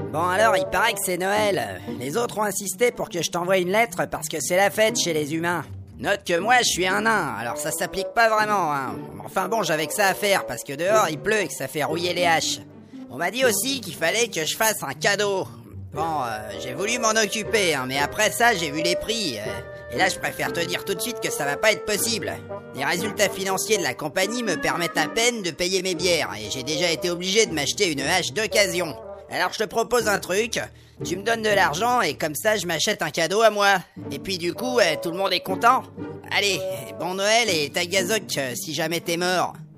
Bon alors, il paraît que c'est Noël. Les autres ont insisté pour que je t'envoie une lettre parce que c'est la fête chez les humains. Note que moi, je suis un nain, alors ça s'applique pas vraiment, hein. Enfin bon, j'avais que ça à faire parce que dehors, il pleut et que ça fait rouiller les haches. On m'a dit aussi qu'il fallait que je fasse un cadeau. Bon, j'ai voulu m'en occuper, hein, mais après ça, j'ai vu les prix. Et là, je préfère te dire tout de suite que ça va pas être possible. Les résultats financiers de la compagnie me permettent à peine de payer mes bières, et j'ai déjà été obligé de m'acheter une hache d'occasion. Alors je te propose un truc, tu me donnes de l'argent et comme ça je m'achète un cadeau à moi. Et puis du coup, tout le monde est content. Allez, bon Noël et ta gazoc si jamais t'es mort.